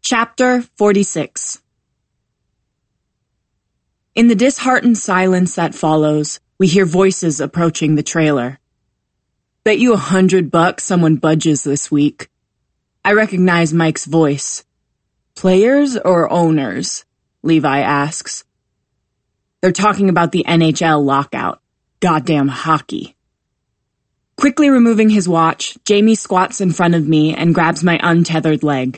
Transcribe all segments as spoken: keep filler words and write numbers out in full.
Chapter forty-six. In the disheartened silence that follows, we hear voices approaching the trailer. Bet you a hundred bucks someone budges this week. I recognize Mike's voice. Players or owners? Levi asks. They're talking about the N H L lockout. Goddamn hockey. Quickly removing his watch, Jamie squats in front of me and grabs my untethered leg.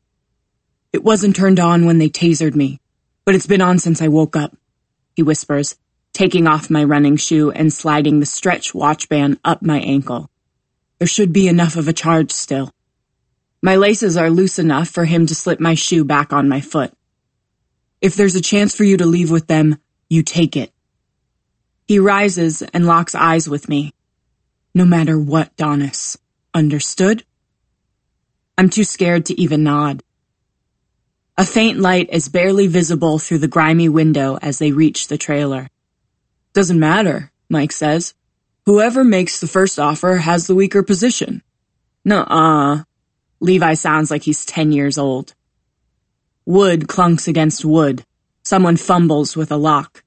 It wasn't turned on when they tasered me, but it's been on since I woke up, he whispers, taking off my running shoe and sliding the stretch watch band up my ankle. There should be enough of a charge still. My laces are loose enough for him to slip my shoe back on my foot. If there's a chance for you to leave with them, you take it. He rises and locks eyes with me. No matter what, Donis. Understood? I'm too scared to even nod. A faint light is barely visible through the grimy window as they reach the trailer. Doesn't matter, Mike says. Whoever makes the first offer has the weaker position. Nuh-uh. Levi sounds like he's ten years old. Wood clunks against wood. Someone fumbles with a lock.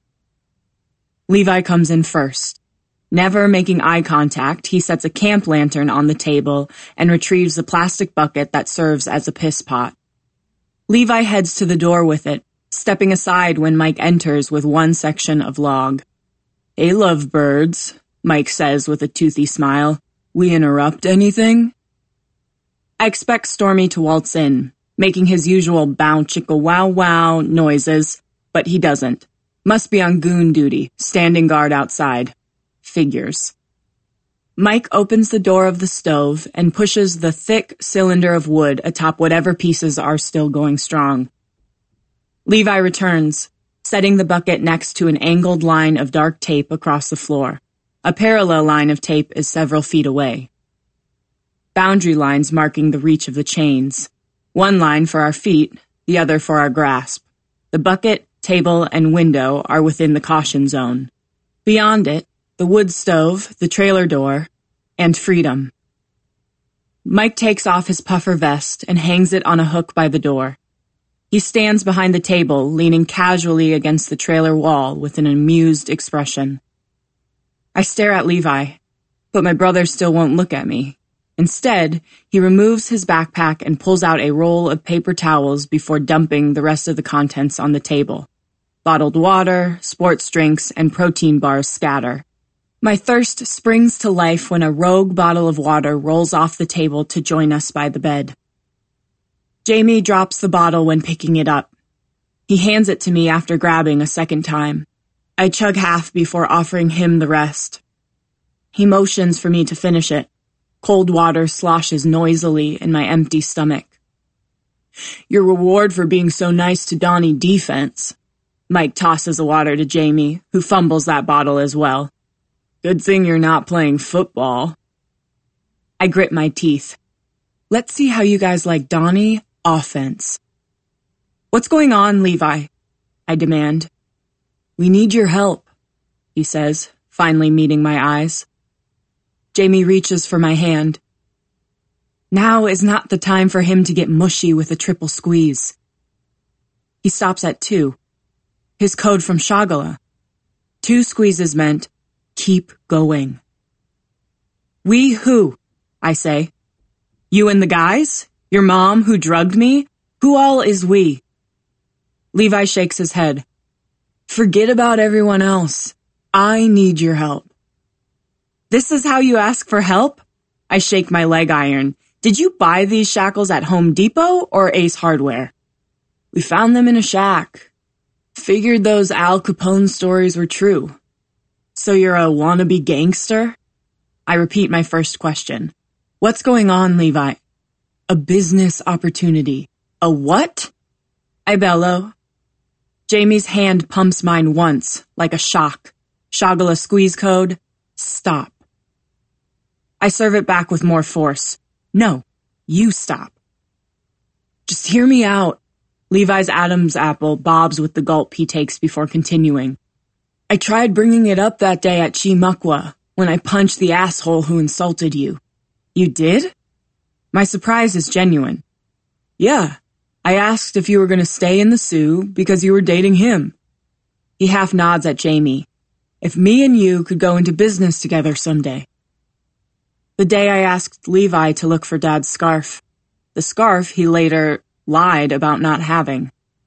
Levi comes in first. Never making eye contact, he sets a camp lantern on the table and retrieves the plastic bucket that serves as a piss pot. Levi heads to the door with it, stepping aside when Mike enters with one section of log. Hey, lovebirds, Mike says with a toothy smile. We interrupt anything? I expect Stormy to waltz in, making his usual bow chicka wow wow noises, but he doesn't. Must be on goon duty, standing guard outside. Figures. Mike opens the door of the stove and pushes the thick cylinder of wood atop whatever pieces are still going strong. Levi returns, setting the bucket next to an angled line of dark tape across the floor. A parallel line of tape is several feet away. Boundary lines marking the reach of the chains. One line for our feet, the other for our grasp. The bucket, table, and window are within the caution zone. Beyond it, the wood stove, the trailer door, and freedom. Mike takes off his puffer vest and hangs it on a hook by the door. He stands behind the table, leaning casually against the trailer wall with an amused expression. I stare at Levi, but my brother still won't look at me. Instead, he removes his backpack and pulls out a roll of paper towels before dumping the rest of the contents on the table. Bottled water, sports drinks, and protein bars scatter. My thirst springs to life when a rogue bottle of water rolls off the table to join us by the bed. Jamie drops the bottle when picking it up. He hands it to me after grabbing a second time. I chug half before offering him the rest. He motions for me to finish it. Cold water sloshes noisily in my empty stomach. Your reward for being so nice to Donnie defense. Mike tosses the water to Jamie, who fumbles that bottle as well. Good thing you're not playing football. I grit my teeth. Let's see how you guys like Donnie offense. What's going on, Levi? I demand. We need your help, he says, finally meeting my eyes. Jamie reaches for my hand. Now is not the time for him to get mushy with a triple squeeze. He stops at two. His code from Shagala. Two squeezes meant, keep going. We who? I say. You and the guys? Your mom who drugged me? Who all is we? Levi shakes his head. Forget about everyone else. I need your help. This is how you ask for help? I shake my leg iron. Did you buy these shackles at Home Depot or Ace Hardware? We found them in a shack. Figured those Al Capone stories were true. So you're a wannabe gangster? I repeat my first question. What's going on, Levi? A business opportunity. A what? I bellow. Jamie's hand pumps mine once, like a shock. Shagala squeeze code. Stop. I serve it back with more force. No, you stop. Just hear me out. Levi's Adam's apple bobs with the gulp he takes before continuing. I tried bringing it up that day at Chimakwa when I punched the asshole who insulted you. You did? My surprise is genuine. Yeah, I asked if you were going to stay in the Sioux because you were dating him. He half nods at Jamie. If me and you could go into business together someday. The day I asked Levi to look for Dad's scarf. The scarf he later lied about not having.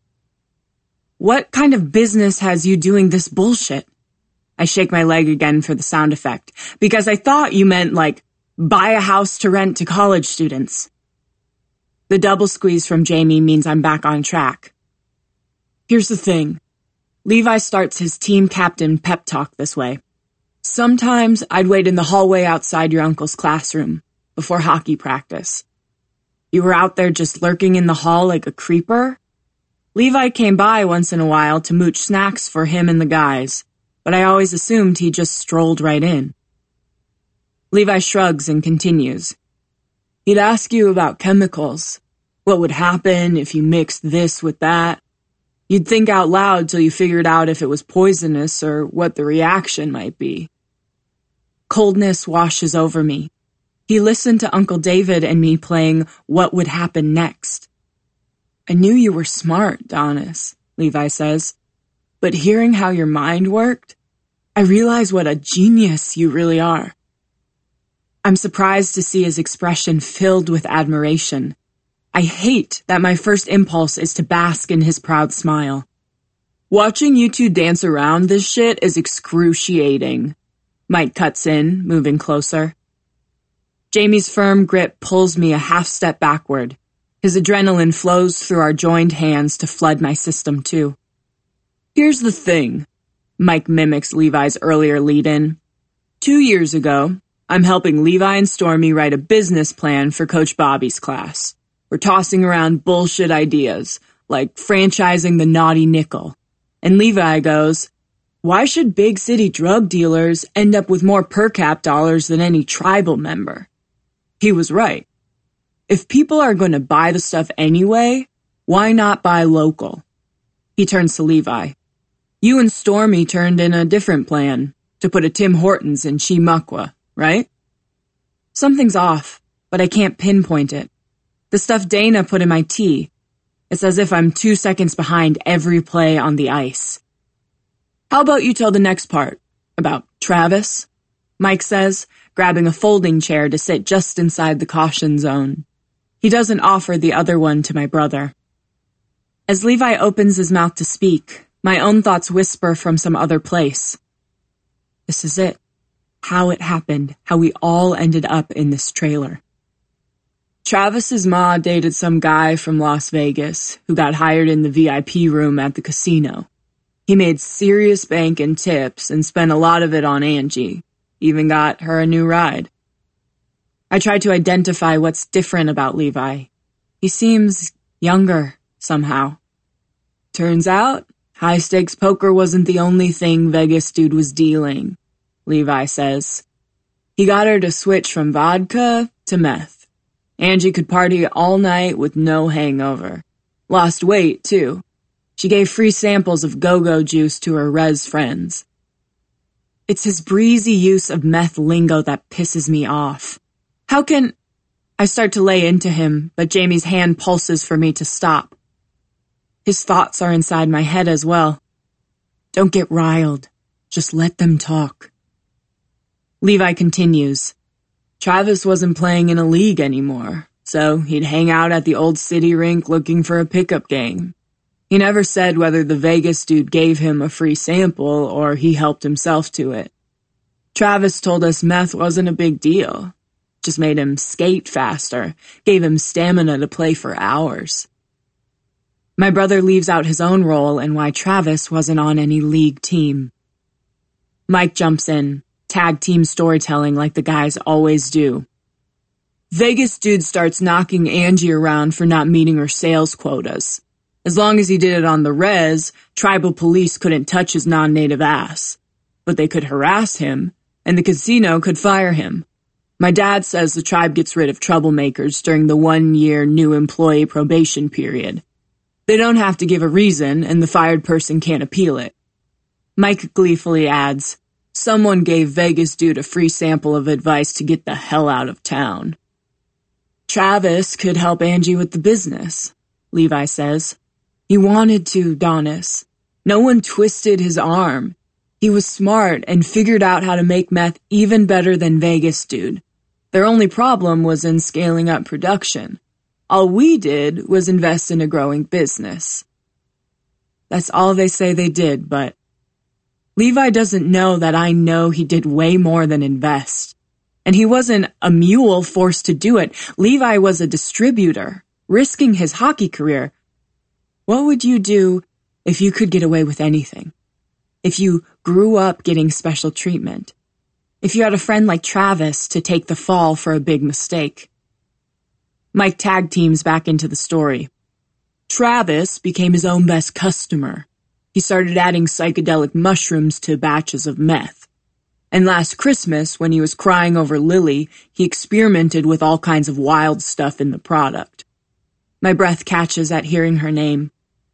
What kind of business has you doing this bullshit? I shake my leg again for the sound effect, because I thought you meant, like, buy a house to rent to college students. The double squeeze from Jamie means I'm back on track. Here's the thing. Levi starts his team captain pep talk this way. Sometimes I'd wait in the hallway outside your uncle's classroom, before hockey practice. You were out there just lurking in the hall like a creeper? Levi came by once in a while to mooch snacks for him and the guys, but I always assumed he just strolled right in. Levi shrugs and continues. He'd ask you about chemicals. What would happen if you mixed this with that? You'd think out loud till you figured out if it was poisonous or what the reaction might be. Coldness washes over me. He listened to Uncle David and me playing What Would Happen Next. I knew you were smart, Donis, Levi says, but hearing how your mind worked, I realize what a genius you really are. I'm surprised to see his expression filled with admiration. I hate that my first impulse is to bask in his proud smile. Watching you two dance around this shit is excruciating. Mike cuts in, moving closer. Jamie's firm grip pulls me a half step backward. His adrenaline flows through our joined hands to flood my system too. Here's the thing. Mike mimics Levi's earlier lead-in. Two years ago, I'm helping Levi and Stormy write a business plan for Coach Bobby's class. We're tossing around bullshit ideas, like franchising the Naughty Nickel. And Levi goes, why should big city drug dealers end up with more per cap dollars than any tribal member? He was right. If people are going to buy the stuff anyway, why not buy local? He turns to Levi. You and Stormy turned in a different plan, to put a Tim Hortons in Chimuckwa, right? Something's off, but I can't pinpoint it. The stuff Dana put in my tea. It's as if I'm two seconds behind every play on the ice. How about you tell the next part? About Travis? Mike says, grabbing a folding chair to sit just inside the caution zone. He doesn't offer the other one to my brother. As Levi opens his mouth to speak, my own thoughts whisper from some other place. This is it. How it happened, how we all ended up in this trailer. Travis's ma dated some guy from Las Vegas who got hired in the V I P room at the casino. He made serious bank and tips and spent a lot of it on Angie, even got her a new ride. I tried to identify what's different about Levi. He seems younger, somehow. Turns out, high-stakes poker wasn't the only thing Vegas dude was dealing, Levi says. He got her to switch from vodka to meth. Angie could party all night with no hangover. Lost weight, too. She gave free samples of go-go juice to her res friends. It's his breezy use of meth lingo that pisses me off. How can... I start to lay into him, but Jamie's hand pulses for me to stop. His thoughts are inside my head as well. Don't get riled. Just let them talk. Levi continues. Travis wasn't playing in a league anymore, so he'd hang out at the old city rink looking for a pickup game. He never said whether the Vegas dude gave him a free sample or he helped himself to it. Travis told us meth wasn't a big deal. Just made him skate faster, gave him stamina to play for hours. My brother leaves out his own role and why Travis wasn't on any league team. Mike jumps in, tag team storytelling like the guys always do. Vegas dude starts knocking Angie around for not meeting her sales quotas. As long as he did it on the res, tribal police couldn't touch his non-native ass. But they could harass him, and the casino could fire him. My dad says the tribe gets rid of troublemakers during the one-year new employee probation period. They don't have to give a reason, and the fired person can't appeal it. Mike gleefully adds, someone gave Vegas dude a free sample of advice to get the hell out of town. Travis could help Angie with the business, Levi says. He wanted to, Donis. No one twisted his arm. He was smart and figured out how to make meth even better than Vegas dude. Their only problem was in scaling up production. All we did was invest in a growing business. That's all they say they did, but Levi doesn't know that I know he did way more than invest. And he wasn't a mule forced to do it. Levi was a distributor, risking his hockey career. What would you do if you could get away with anything? If you grew up getting special treatment? If you had a friend like Travis to take the fall for a big mistake? Mike tag teams back into the story. Travis became his own best customer. He started adding psychedelic mushrooms to batches of meth. And last Christmas, when he was crying over Lily, he experimented with all kinds of wild stuff in the product. My breath catches at hearing her name.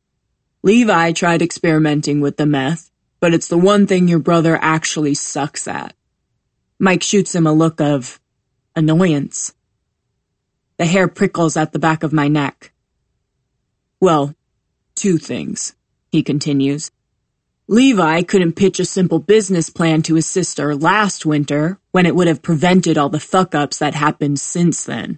Levi tried experimenting with the meth, but it's the one thing your brother actually sucks at. Mike shoots him a look of annoyance. The hair prickles at the back of my neck. Well, two things, he continues. Levi couldn't pitch a simple business plan to his sister last winter when it would have prevented all the fuck-ups that happened since then.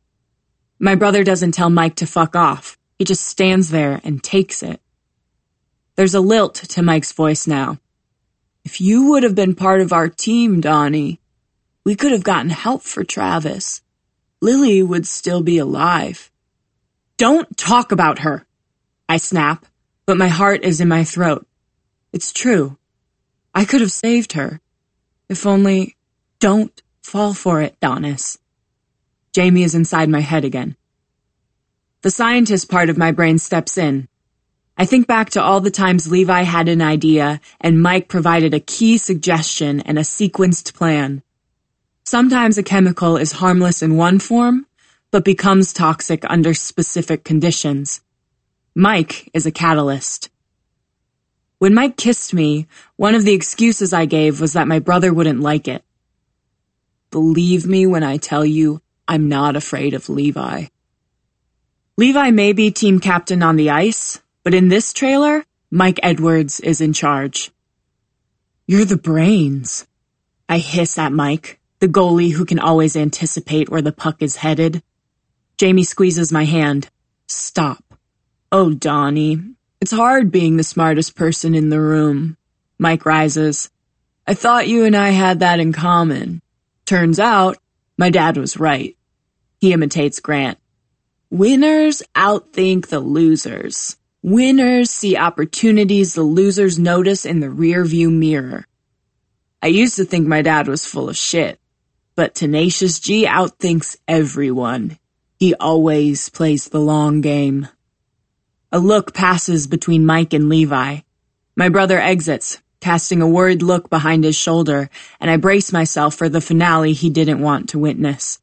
My brother doesn't tell Mike to fuck off. He just stands there and takes it. There's a lilt to Mike's voice now. If you would have been part of our team, Donnie, we could have gotten help for Travis. Lily would still be alive. Don't talk about her, I snap, but my heart is in my throat. It's true. I could have saved her. If only, don't fall for it, Donis. Jamie is inside my head again. The scientist part of my brain steps in. I think back to all the times Levi had an idea and Mike provided a key suggestion and a sequenced plan. Sometimes a chemical is harmless in one form, but becomes toxic under specific conditions. Mike is a catalyst. When Mike kissed me, one of the excuses I gave was that my brother wouldn't like it. Believe me when I tell you, I'm not afraid of Levi. Levi may be team captain on the ice, but in this trailer, Mike Edwards is in charge. You're the brains. I hiss at Mike, the goalie who can always anticipate where the puck is headed. Jamie squeezes my hand. Stop. Oh, Donnie. It's hard being the smartest person in the room. Mike rises. I thought you and I had that in common. Turns out, my dad was right. He imitates Grant. Winners outthink the losers. Winners see opportunities the losers notice in the rearview mirror. I used to think my dad was full of shit, but Tenacious G outthinks everyone. He always plays the long game. A look passes between Mike and Levi. My brother exits, casting a worried look behind his shoulder, and I brace myself for the finale he didn't want to witness.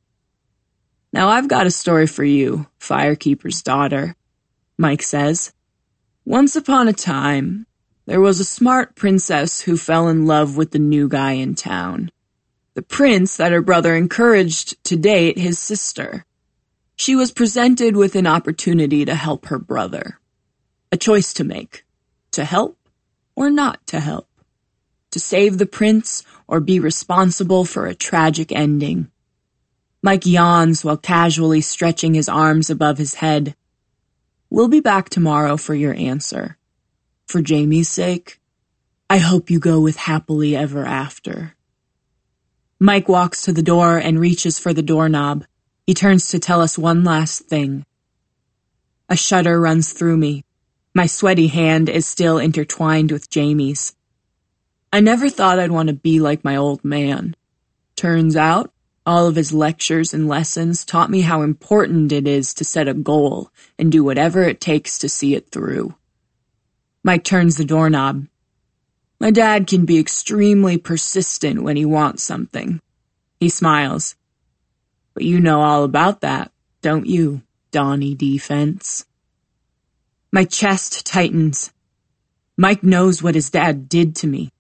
Now I've got a story for you, Firekeeper's daughter, Mike says. Once upon a time, there was a smart princess who fell in love with the new guy in town. The prince that her brother encouraged to date his sister. She was presented with an opportunity to help her brother. A choice to make. To help or not to help. To save the prince or be responsible for a tragic ending. Mike yawns while casually stretching his arms above his head. We'll be back tomorrow for your answer. For Jamie's sake, I hope you go with happily ever after. Mike walks to the door and reaches for the doorknob. He turns to tell us one last thing. A shudder runs through me. My sweaty hand is still intertwined with Jamie's. I never thought I'd want to be like my old man. Turns out, all of his lectures and lessons taught me how important it is to set a goal and do whatever it takes to see it through. Mike turns the doorknob. My dad can be extremely persistent when he wants something. He smiles. But you know all about that, don't you, Donnie Defense? My chest tightens. Mike knows what his dad did to me.